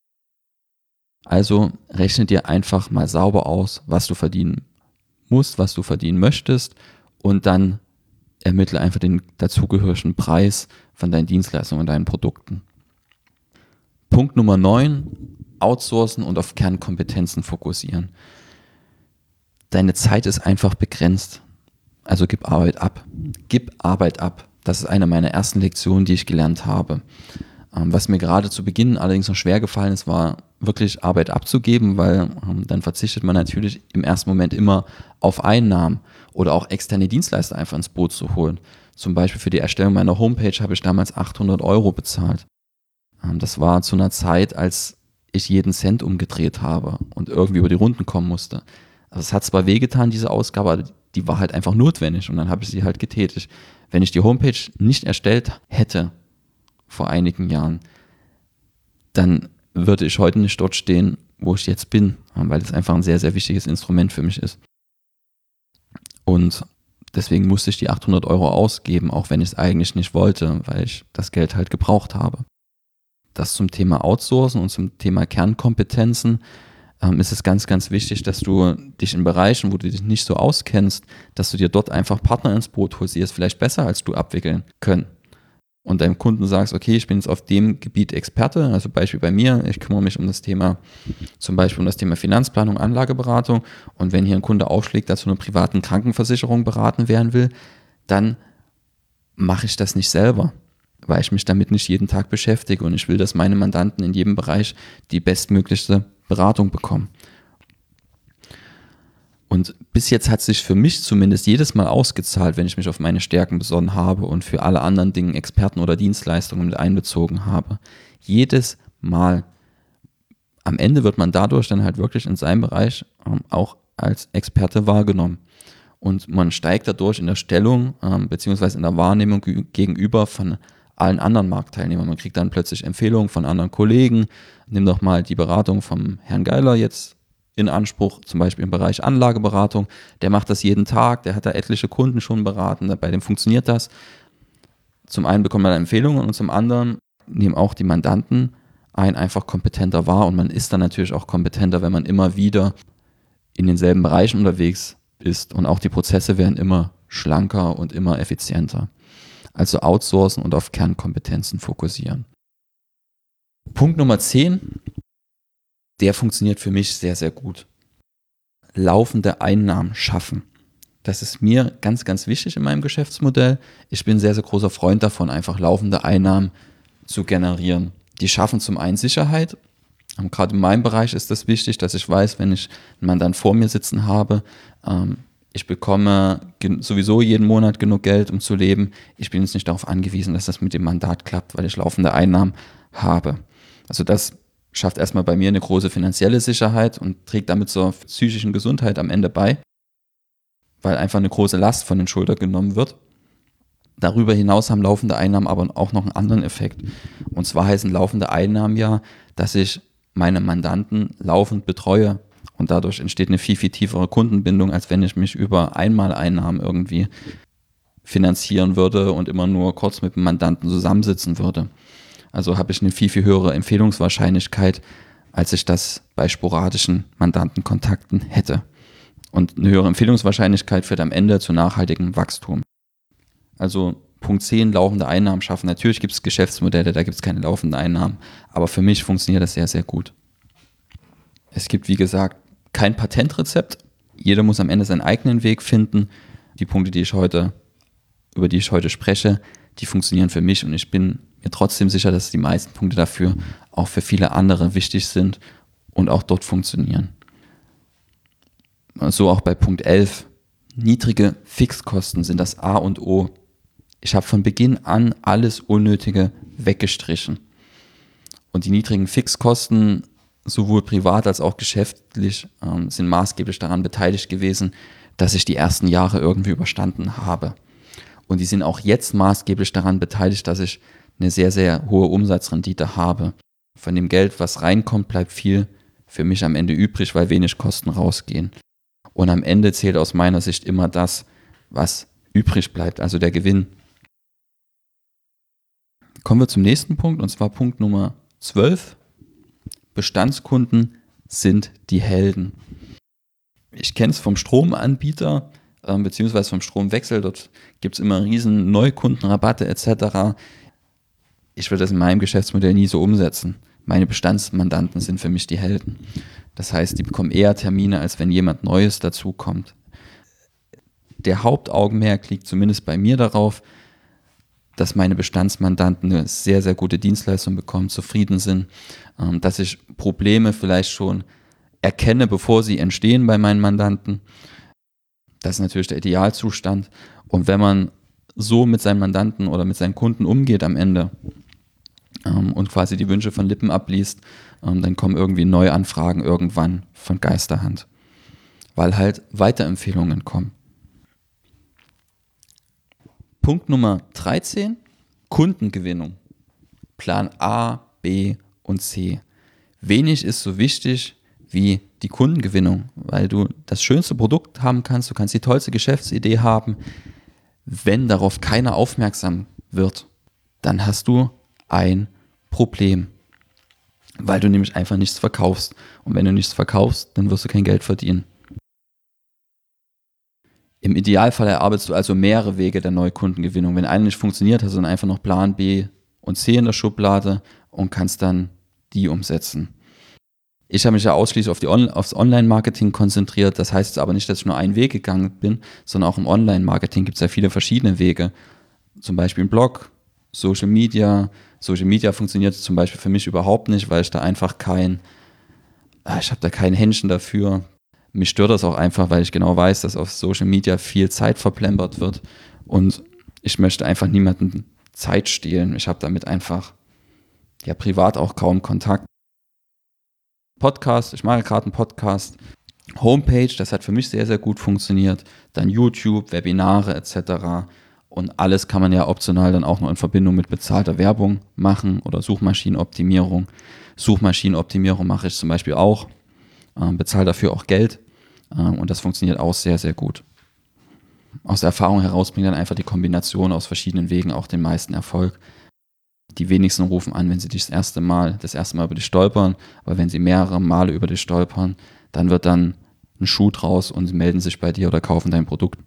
Also rechne dir einfach mal sauber aus, was du verdienen musst, was du verdienen möchtest und dann ermittle einfach den dazugehörigen Preis von deinen Dienstleistungen und deinen Produkten. Punkt Nummer neun, outsourcen und auf Kernkompetenzen fokussieren. Deine Zeit ist einfach begrenzt. Also gib Arbeit ab. Gib Arbeit ab. Das ist eine meiner ersten Lektionen, die ich gelernt habe. Was mir gerade zu Beginn allerdings noch schwer gefallen ist, war wirklich Arbeit abzugeben, weil dann verzichtet man natürlich im ersten Moment immer auf Einnahmen oder auch externe Dienstleister einfach ins Boot zu holen. Zum Beispiel für die Erstellung meiner Homepage habe ich damals achthundert Euro bezahlt. Das war zu einer Zeit, als ich jeden Cent umgedreht habe und irgendwie über die Runden kommen musste. Also es hat zwar wehgetan, diese Ausgabe, aber die war halt einfach notwendig und dann habe ich sie halt getätigt. Wenn ich die Homepage nicht erstellt hätte vor einigen Jahren, dann würde ich heute nicht dort stehen, wo ich jetzt bin, weil es einfach ein sehr, sehr wichtiges Instrument für mich ist. Und deswegen musste ich die achthundert Euro ausgeben, auch wenn ich es eigentlich nicht wollte, weil ich das Geld halt gebraucht habe. Das zum Thema Outsourcen und zum Thema Kernkompetenzen ähm, ist es ganz, ganz wichtig, dass du dich in Bereichen, wo du dich nicht so auskennst, dass du dir dort einfach Partner ins Boot holst, die es vielleicht besser als du abwickeln können. Und deinem Kunden sagst, okay, ich bin jetzt auf dem Gebiet Experte, also Beispiel bei mir, ich kümmere mich um das Thema, zum Beispiel um das Thema Finanzplanung, Anlageberatung und wenn hier ein Kunde aufschlägt, dass zu einer privaten Krankenversicherung beraten werden will, dann mache ich das nicht selber, weil ich mich damit nicht jeden Tag beschäftige und ich will, dass meine Mandanten in jedem Bereich die bestmöglichste Beratung bekommen. Und bis jetzt hat sich für mich zumindest jedes Mal ausgezahlt, wenn ich mich auf meine Stärken besonnen habe und für alle anderen Dinge Experten oder Dienstleistungen mit einbezogen habe. Jedes Mal. Am Ende wird man dadurch dann halt wirklich in seinem Bereich ähm, auch als Experte wahrgenommen. Und man steigt dadurch in der Stellung ähm, beziehungsweise in der Wahrnehmung g- gegenüber von allen anderen Marktteilnehmern. Man kriegt dann plötzlich Empfehlungen von anderen Kollegen. Nimm doch mal die Beratung vom Herrn Geiler jetzt in Anspruch, zum Beispiel im Bereich Anlageberatung. Der macht das jeden Tag, der hat da etliche Kunden schon beraten, bei dem funktioniert das. Zum einen bekommt man Empfehlungen und zum anderen nehmen auch die Mandanten einen einfach kompetenter wahr und man ist dann natürlich auch kompetenter, wenn man immer wieder in denselben Bereichen unterwegs ist und auch die Prozesse werden immer schlanker und immer effizienter. Also outsourcen und auf Kernkompetenzen fokussieren. Punkt Nummer zehn, der funktioniert für mich sehr, sehr gut. Laufende Einnahmen schaffen. Das ist mir ganz, ganz wichtig in meinem Geschäftsmodell. Ich bin ein sehr, sehr großer Freund davon, einfach laufende Einnahmen zu generieren. Die schaffen zum einen Sicherheit. Und gerade in meinem Bereich ist das wichtig, dass ich weiß, wenn ich einen Mandant vor mir sitzen habe, ähm, ich bekomme gen- sowieso jeden Monat genug Geld, um zu leben. Ich bin jetzt nicht darauf angewiesen, dass das mit dem Mandat klappt, weil ich laufende Einnahmen habe. Also das schafft erstmal bei mir eine große finanzielle Sicherheit und trägt damit zur psychischen Gesundheit am Ende bei, weil einfach eine große Last von den Schultern genommen wird. Darüber hinaus haben laufende Einnahmen aber auch noch einen anderen Effekt. Und zwar heißen laufende Einnahmen ja, dass ich meine Mandanten laufend betreue und dadurch entsteht eine viel, viel tiefere Kundenbindung, als wenn ich mich über Einmaleinnahmen irgendwie finanzieren würde und immer nur kurz mit dem Mandanten zusammensitzen würde. Also habe ich eine viel, viel höhere Empfehlungswahrscheinlichkeit, als ich das bei sporadischen Mandantenkontakten hätte. Und eine höhere Empfehlungswahrscheinlichkeit führt am Ende zu nachhaltigem Wachstum. Also Punkt zehn, laufende Einnahmen schaffen. Natürlich gibt es Geschäftsmodelle, da gibt es keine laufenden Einnahmen, aber für mich funktioniert das sehr, sehr gut. Es gibt, wie gesagt, kein Patentrezept. Jeder muss am Ende seinen eigenen Weg finden. Die Punkte, die ich heute, über die ich heute spreche, die funktionieren für mich und ich bin mir trotzdem sicher, dass die meisten Punkte dafür auch für viele andere wichtig sind und auch dort funktionieren. So auch bei Punkt elf. Niedrige Fixkosten sind das A und O. Ich habe von Beginn an alles Unnötige weggestrichen. Und die niedrigen Fixkosten, sowohl privat als auch geschäftlich, ähm, sind maßgeblich daran beteiligt gewesen, dass ich die ersten Jahre irgendwie überstanden habe. Und die sind auch jetzt maßgeblich daran beteiligt, dass ich eine sehr, sehr hohe Umsatzrendite habe. Von dem Geld, was reinkommt, bleibt viel für mich am Ende übrig, weil wenig Kosten rausgehen. Und am Ende zählt aus meiner Sicht immer das, was übrig bleibt, also der Gewinn. Kommen wir zum nächsten Punkt, und zwar Punkt Nummer zwölf. Bestandskunden sind die Helden. Ich kenne es vom Stromanbieter, äh, beziehungsweise vom Stromwechsel. Dort gibt es immer riesen Neukundenrabatte et cetera. Ich würde das in meinem Geschäftsmodell nie so umsetzen. Meine Bestandsmandanten sind für mich die Helden. Das heißt, die bekommen eher Termine, als wenn jemand Neues dazukommt. Der Hauptaugenmerk liegt zumindest bei mir darauf, dass meine Bestandsmandanten eine sehr, sehr gute Dienstleistung bekommen, zufrieden sind, dass ich Probleme vielleicht schon erkenne, bevor sie entstehen bei meinen Mandanten. Das ist natürlich der Idealzustand. Und wenn man so mit seinen Mandanten oder mit seinen Kunden umgeht am Ende ähm, und quasi die Wünsche von Lippen abliest, ähm, dann kommen irgendwie neue Anfragen irgendwann von Geisterhand, weil halt Weiterempfehlungen kommen. Punkt Nummer dreizehn, Kundengewinnung. Plan A, B und C. Wenig ist so wichtig wie die Kundengewinnung, weil du das schönste Produkt haben kannst, du kannst die tollste Geschäftsidee haben. Wenn darauf keiner aufmerksam wird, dann hast du ein Problem, weil du nämlich einfach nichts verkaufst. Und wenn du nichts verkaufst, dann wirst du kein Geld verdienen. Im Idealfall erarbeitest du also mehrere Wege der Neukundengewinnung. Wenn einer nicht funktioniert, hast du dann einfach noch Plan B und C in der Schublade und kannst dann die umsetzen. Ich habe mich ja ausschließlich auf die On- aufs Online-Marketing konzentriert. Das heißt aber nicht, dass ich nur einen Weg gegangen bin, sondern auch im Online-Marketing gibt es ja viele verschiedene Wege. Zum Beispiel ein Blog, Social Media. Social Media funktioniert zum Beispiel für mich überhaupt nicht, weil ich da einfach kein, ich habe da kein Händchen dafür. Mich stört das auch einfach, weil ich genau weiß, dass auf Social Media viel Zeit verplempert wird und ich möchte einfach niemanden Zeit stehlen. Ich habe damit einfach ja privat auch kaum Kontakt. Podcast, ich mache gerade einen Podcast. Homepage, das hat für mich sehr, sehr gut funktioniert. Dann YouTube, Webinare et cetera. Und alles kann man ja optional dann auch noch in Verbindung mit bezahlter Werbung machen oder Suchmaschinenoptimierung. Suchmaschinenoptimierung mache ich zum Beispiel auch, äh, bezahle dafür auch Geld äh, und das funktioniert auch sehr, sehr gut. Aus der Erfahrung heraus bringt dann einfach die Kombination aus verschiedenen Wegen auch den meisten Erfolg. Die wenigsten rufen an, wenn sie das erste Mal, das erste Mal über dich stolpern, aber wenn sie mehrere Male über dich stolpern, dann wird dann ein Schuh draus und sie melden sich bei dir oder kaufen dein Produkt.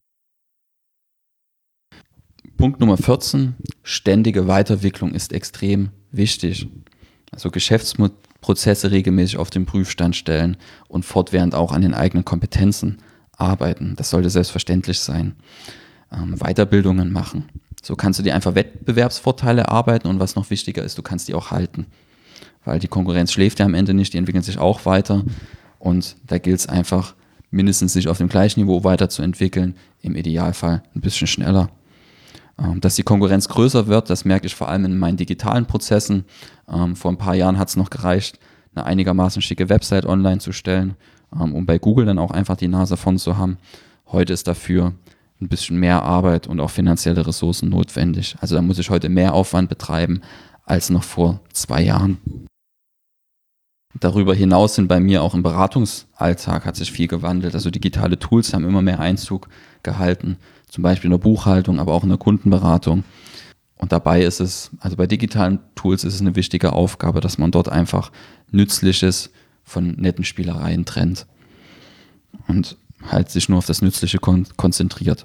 Punkt Nummer vierzehn, ständige Weiterentwicklung ist extrem wichtig. Also Geschäftsprozesse regelmäßig auf den Prüfstand stellen und fortwährend auch an den eigenen Kompetenzen arbeiten. Das sollte selbstverständlich sein. Ähm, Weiterbildungen machen. So kannst du dir einfach Wettbewerbsvorteile erarbeiten und was noch wichtiger ist, du kannst die auch halten. Weil die Konkurrenz schläft ja am Ende nicht, die entwickeln sich auch weiter und da gilt es einfach, mindestens sich auf dem gleichen Niveau weiterzuentwickeln, im Idealfall ein bisschen schneller. Dass die Konkurrenz größer wird, das merke ich vor allem in meinen digitalen Prozessen. Vor ein paar Jahren hat es noch gereicht, eine einigermaßen schicke Website online zu stellen, um bei Google dann auch einfach die Nase vorn zu haben. Heute ist dafür ein bisschen mehr Arbeit und auch finanzielle Ressourcen notwendig. Also da muss ich heute mehr Aufwand betreiben als noch vor zwei Jahren. Darüber hinaus sind bei mir auch im Beratungsalltag hat sich viel gewandelt. Also digitale Tools haben immer mehr Einzug gehalten, zum Beispiel in der Buchhaltung, aber auch in der Kundenberatung. Und dabei ist es, also bei digitalen Tools ist es eine wichtige Aufgabe, dass man dort einfach Nützliches von netten Spielereien trennt und halt sich nur auf das Nützliche kon- konzentriert.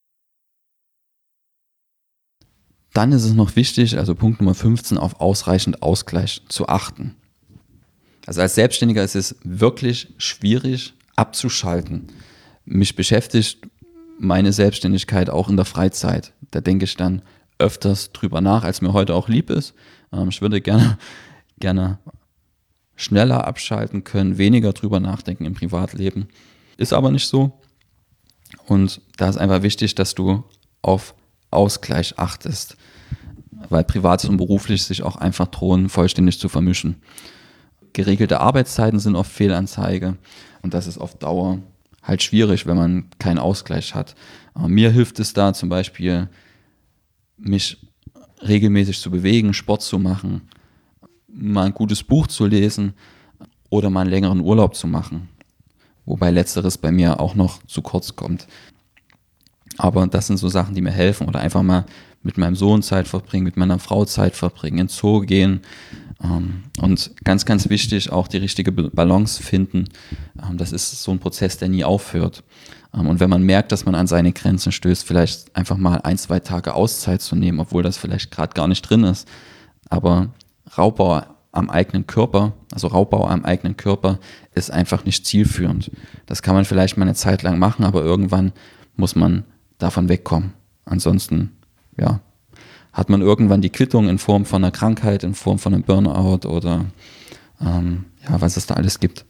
Dann ist es noch wichtig, also Punkt Nummer fünfzehn, auf ausreichend Ausgleich zu achten. Also als Selbstständiger ist es wirklich schwierig abzuschalten. Mich beschäftigt meine Selbstständigkeit auch in der Freizeit. Da denke ich dann öfters drüber nach, als mir heute auch lieb ist. Ähm, ich würde gerne, gerne schneller abschalten können, weniger drüber nachdenken im Privatleben. Ist aber nicht so. Und da ist einfach wichtig, dass du auf Ausgleich achtest, weil Privates und Beruflich sich auch einfach drohen, vollständig zu vermischen. Geregelte Arbeitszeiten sind oft Fehlanzeige und das ist auf Dauer halt schwierig, wenn man keinen Ausgleich hat. Aber mir hilft es da zum Beispiel, mich regelmäßig zu bewegen, Sport zu machen, mal ein gutes Buch zu lesen oder mal einen längeren Urlaub zu machen. Wobei letzteres bei mir auch noch zu kurz kommt. Aber das sind so Sachen, die mir helfen. Oder einfach mal mit meinem Sohn Zeit verbringen, mit meiner Frau Zeit verbringen, ins Zoo gehen. Und ganz, ganz wichtig, auch die richtige Balance finden. Das ist so ein Prozess, der nie aufhört. Und wenn man merkt, dass man an seine Grenzen stößt, vielleicht einfach mal ein, zwei Tage Auszeit zu nehmen, obwohl das vielleicht gerade gar nicht drin ist. Aber Raubbau am eigenen Körper, also Raubbau am eigenen Körper ist einfach nicht zielführend. Das kann man vielleicht mal eine Zeit lang machen, aber irgendwann muss man davon wegkommen. Ansonsten, ja, hat man irgendwann die Quittung in Form von einer Krankheit, in Form von einem Burnout oder ähm, ja, was es da alles gibt.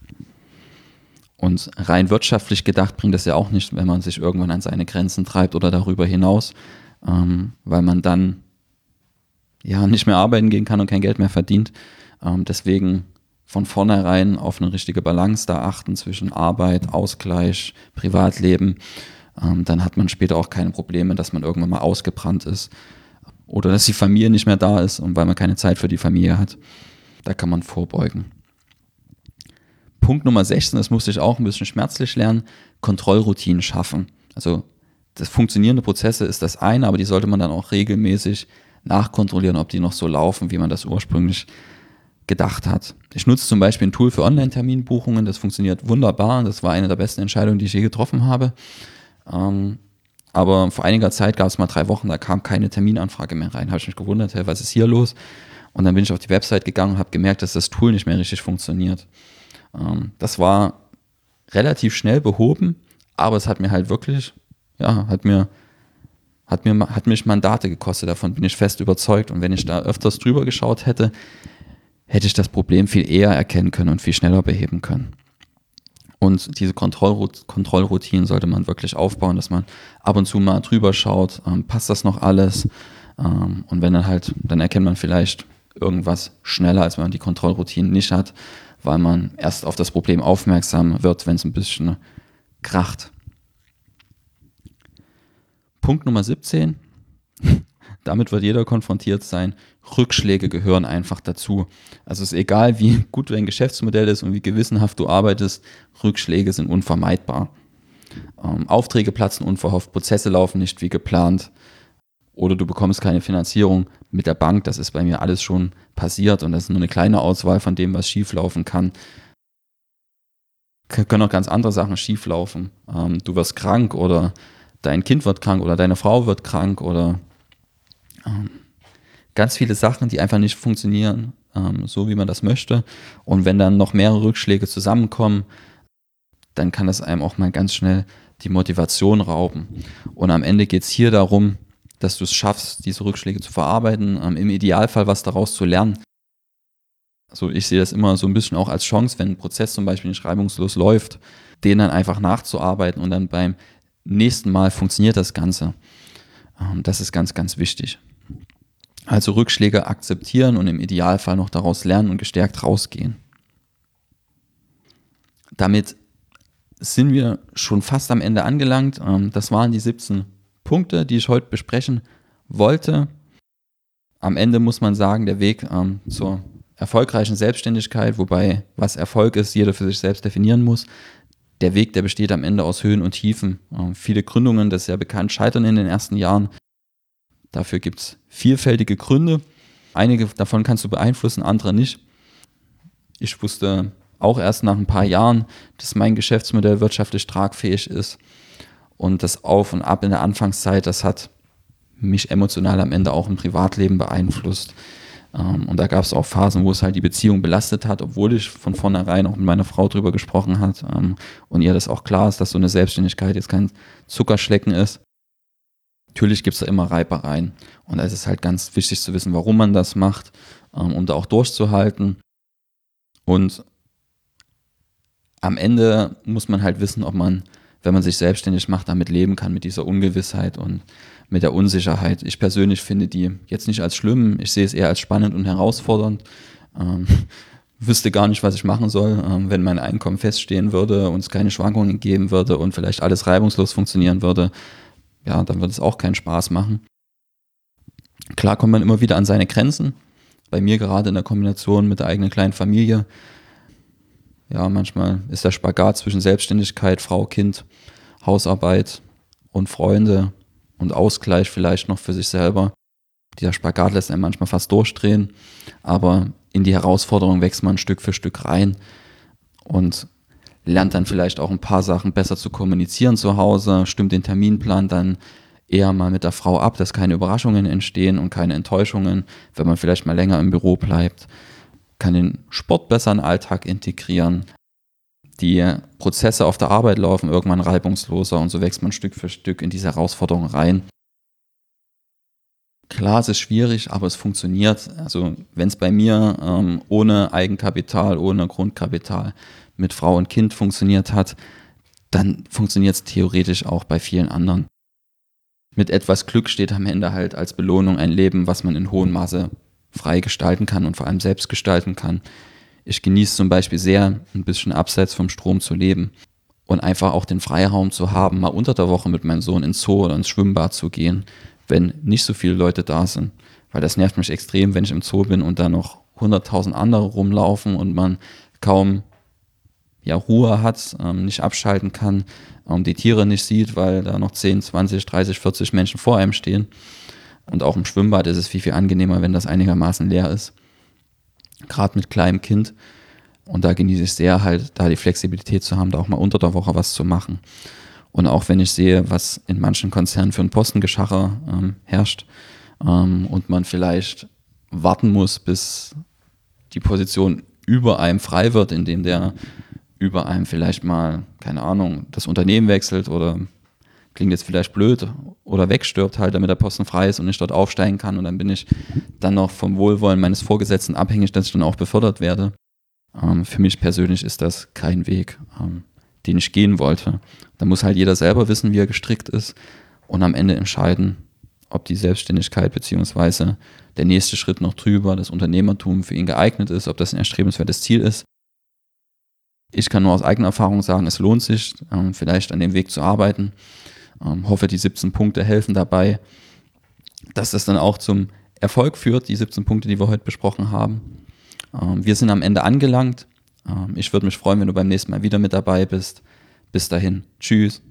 Und rein wirtschaftlich gedacht bringt das ja auch nicht, wenn man sich irgendwann an seine Grenzen treibt oder darüber hinaus, ähm, weil man dann ja nicht mehr arbeiten gehen kann und kein Geld mehr verdient. Ähm, deswegen von vornherein auf eine richtige Balance da achten zwischen Arbeit, Ausgleich, Privatleben. Ähm, dann hat man später auch keine Probleme, dass man irgendwann mal ausgebrannt ist oder dass die Familie nicht mehr da ist und weil man keine Zeit für die Familie hat. Da kann man vorbeugen. Punkt Nummer sechzehn, das musste ich auch ein bisschen schmerzlich lernen, Kontrollroutinen schaffen. Also das funktionierende Prozesse ist das eine, aber die sollte man dann auch regelmäßig nachkontrollieren, ob die noch so laufen, wie man das ursprünglich gedacht hat. Ich nutze zum Beispiel ein Tool für Online-Terminbuchungen, das funktioniert wunderbar. Das war eine der besten Entscheidungen, die ich je getroffen habe. Ähm, aber vor einiger Zeit gab es mal drei Wochen, da kam keine Terminanfrage mehr rein. Habe ich mich gewundert, hey, was ist hier los? Und dann bin ich auf die Website gegangen und habe gemerkt, dass das Tool nicht mehr richtig funktioniert. Ähm, das war relativ schnell behoben, aber es hat mir halt wirklich, ja, hat mir Hat, mir, hat mich Mandate gekostet, davon bin ich fest überzeugt. Und wenn ich da öfters drüber geschaut hätte, hätte ich das Problem viel eher erkennen können und viel schneller beheben können. Und diese Kontrollrut- Kontrollroutinen sollte man wirklich aufbauen, dass man ab und zu mal drüber schaut, ähm, passt das noch alles? Ähm, und wenn dann halt, dann erkennt man vielleicht irgendwas schneller, als wenn man die Kontrollroutinen nicht hat, weil man erst auf das Problem aufmerksam wird, wenn es ein bisschen kracht. Punkt Nummer siebzehn, damit wird jeder konfrontiert sein, Rückschläge gehören einfach dazu. Also es ist egal, wie gut dein Geschäftsmodell ist und wie gewissenhaft du arbeitest, Rückschläge sind unvermeidbar. Ähm, Aufträge platzen unverhofft, Prozesse laufen nicht wie geplant oder du bekommst keine Finanzierung mit der Bank. Das ist bei mir alles schon passiert und das ist nur eine kleine Auswahl von dem, was schieflaufen kann. K- können auch ganz andere Sachen schieflaufen. Ähm, du wirst krank oder dein Kind wird krank oder deine Frau wird krank oder ähm, ganz viele Sachen, die einfach nicht funktionieren, ähm, so wie man das möchte. Und wenn dann noch mehrere Rückschläge zusammenkommen, dann kann das einem auch mal ganz schnell die Motivation rauben. Und am Ende geht es hier darum, dass du es schaffst, diese Rückschläge zu verarbeiten, ähm, im Idealfall was daraus zu lernen. Also ich sehe das immer so ein bisschen auch als Chance, wenn ein Prozess zum Beispiel nicht reibungslos läuft, den dann einfach nachzuarbeiten und dann beim nächsten Mal funktioniert das Ganze. Ähm, das ist ganz, ganz wichtig. Also Rückschläge akzeptieren und im Idealfall noch daraus lernen und gestärkt rausgehen. Damit sind wir schon fast am Ende angelangt. Das waren die siebzehn Punkte, die ich heute besprechen wollte. Am Ende muss man sagen, der Weg zur erfolgreichen Selbstständigkeit, wobei was Erfolg ist, jeder für sich selbst definieren muss. Der Weg, der besteht am Ende aus Höhen und Tiefen. Viele Gründungen, das ist ja bekannt, scheitern in den ersten Jahren. Dafür gibt es vielfältige Gründe. Einige davon kannst du beeinflussen, andere nicht. Ich wusste auch erst nach ein paar Jahren, dass mein Geschäftsmodell wirtschaftlich tragfähig ist. Und das Auf und Ab in der Anfangszeit, das hat mich emotional am Ende auch im Privatleben beeinflusst. Und da gab es auch Phasen, wo es halt die Beziehung belastet hat, obwohl ich von vornherein auch mit meiner Frau drüber gesprochen habe und ihr das auch klar ist, dass so eine Selbstständigkeit jetzt kein Zuckerschlecken ist. Natürlich gibt es da immer Reibereien und es ist halt ganz wichtig zu wissen, warum man das macht, um da auch durchzuhalten. Und am Ende muss man halt wissen, ob man, wenn man sich selbstständig macht, damit leben kann, mit dieser Ungewissheit und mit der Unsicherheit. Ich persönlich finde die jetzt nicht als schlimm, ich sehe es eher als spannend und herausfordernd. Ähm, wüsste gar nicht, was ich machen soll, ähm, wenn mein Einkommen feststehen würde und es keine Schwankungen geben würde und vielleicht alles reibungslos funktionieren würde. Ja, dann wird es auch keinen Spaß machen. Klar kommt man immer wieder an seine Grenzen. Bei mir gerade in der Kombination mit der eigenen kleinen Familie. Ja, manchmal ist der Spagat zwischen Selbstständigkeit, Frau, Kind, Hausarbeit und Freunde und Ausgleich vielleicht noch für sich selber. Dieser Spagat lässt einen manchmal fast durchdrehen, aber in die Herausforderung wächst man Stück für Stück rein und lernt dann vielleicht auch ein paar Sachen besser zu kommunizieren zu Hause, stimmt den Terminplan dann eher mal mit der Frau ab, dass keine Überraschungen entstehen und keine Enttäuschungen, wenn man vielleicht mal länger im Büro bleibt, kann den Sport besser in den Alltag integrieren. Die Prozesse auf der Arbeit laufen irgendwann reibungsloser und so wächst man Stück für Stück in diese Herausforderung rein. Klar, es ist schwierig, aber es funktioniert. Also wenn es bei mir ähm, ohne Eigenkapital, ohne Grundkapital mit Frau und Kind funktioniert hat, dann funktioniert es theoretisch auch bei vielen anderen. Mit etwas Glück steht am Ende halt als Belohnung ein Leben, was man in hohem Maße frei gestalten kann und vor allem selbst gestalten kann. Ich genieße zum Beispiel sehr, ein bisschen abseits vom Strom zu leben und einfach auch den Freiraum zu haben, mal unter der Woche mit meinem Sohn ins Zoo oder ins Schwimmbad zu gehen, wenn nicht so viele Leute da sind. Weil das nervt mich extrem, wenn ich im Zoo bin und da noch hunderttausend andere rumlaufen und man kaum ja, Ruhe hat, ähm, nicht abschalten kann, ähm, die Tiere nicht sieht, weil da noch zehn, zwanzig, dreißig, vierzig Menschen vor einem stehen. Und auch im Schwimmbad ist es viel, viel angenehmer, wenn das einigermaßen leer ist. Gerade mit kleinem Kind. Und da genieße ich sehr halt, da die Flexibilität zu haben, da auch mal unter der Woche was zu machen. Und auch wenn ich sehe, was in manchen Konzernen für ein Postengeschacher ähm, herrscht ähm, und man vielleicht warten muss, bis die Position über einem frei wird, indem der über einem vielleicht mal, keine Ahnung, das Unternehmen wechselt oder klingt jetzt vielleicht blöd oder wegstirbt halt, damit der Posten frei ist und ich dort aufsteigen kann und dann bin ich dann noch vom Wohlwollen meines Vorgesetzten abhängig, dass ich dann auch befördert werde. Ähm, für mich persönlich ist das kein Weg, ähm, den ich gehen wollte. Da muss halt jeder selber wissen, wie er gestrickt ist und am Ende entscheiden, ob die Selbstständigkeit bzw. der nächste Schritt noch drüber, das Unternehmertum für ihn geeignet ist, ob das ein erstrebenswertes Ziel ist. Ich kann nur aus eigener Erfahrung sagen, es lohnt sich, ähm, vielleicht an dem Weg zu arbeiten. Ähm, hoffe, die siebzehn Punkte helfen dabei, dass das dann auch zum Erfolg führt, die siebzehn Punkte, die wir heute besprochen haben. Ähm, wir sind am Ende angelangt. Ähm, ich würde mich freuen, wenn du beim nächsten Mal wieder mit dabei bist. Bis dahin. Tschüss.